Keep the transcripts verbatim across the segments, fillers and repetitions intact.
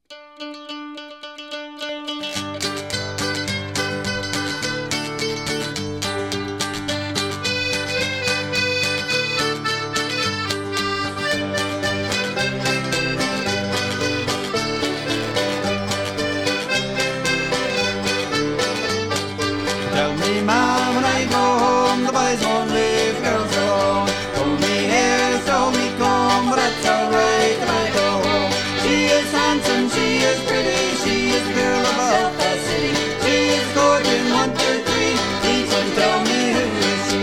Tell me, Mom, when I go home, the boys won't leave girls alone. Hold me hair, throw me comb, but that's alright when I go home. She is handsome, she is pretty, she is the girl of Belfast City. She is courting one, two, three, please don't tell me who is she.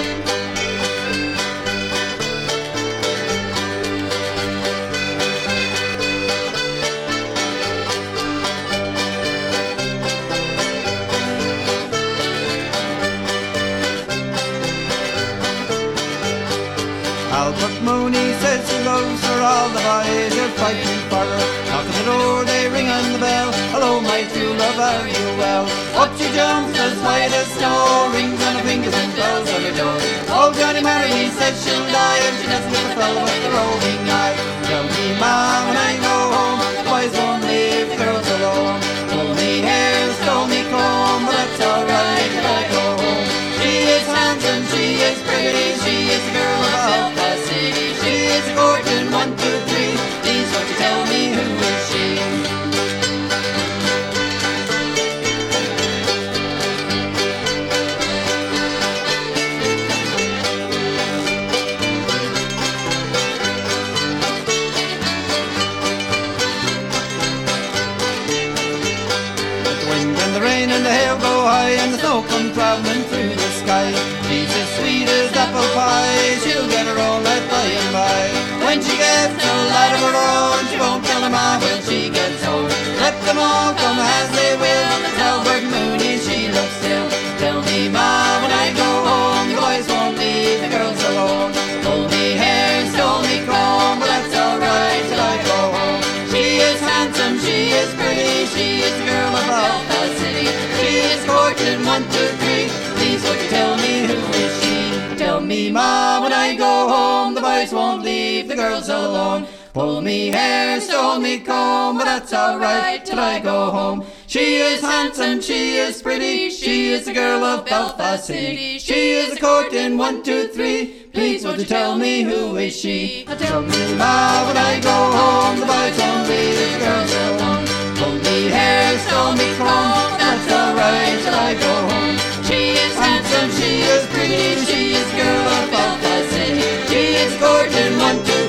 Albert Mooney says she loves her, all the boys are fighting for her. Knock at the door, they ring on the bell. Hello, my true love, are you well? Up she jumps as white as snow, rings on her fingers and bells on her door. Old Johnny Mary says she'll die if she doesn't get a fellow with the roving eye. Tell me, Mom, when I go home, the boys won't leave the girls alone. Pull me hair, stow me comb, but that's alright till I go home. She is handsome, she is pretty, she is the girl of Belfast City. She is a courting one, two, three, please won't you tell me who is she? The wind and the rain and the hail go high, and the snow come travelling through the sky. She's as sweet as apple pie, she'll get her own life by and by. When she gets a lad of her own, she won't tell her ma when she gets home. Let them all come as they will, it's Albert Mooney she loves still. Tell me, Ma, when I go home, the boys won't leave the girls alone. Pull me hair, stow me comb, but that's alright till I go home. She is handsome, she is pretty, she is the girl of Belfast City. She is courting one, two, three, please won't you tell me who is she? Tell me, Ma, when I go home, the boys won't leave the girls alone. Pull me hair, stow me comb, but that's alright till I go home. She is handsome, she is pretty, she is the girl of Belfast City. She is a courting one, two, three, please won't you tell me who is she? Tell me, Ma, when I go home, the boys won't leave the girls alone. Pull me hair, stow me comb, that's alright till I go home. She is handsome, she is pretty, she is the girl of Belfast City. She is courting one, two,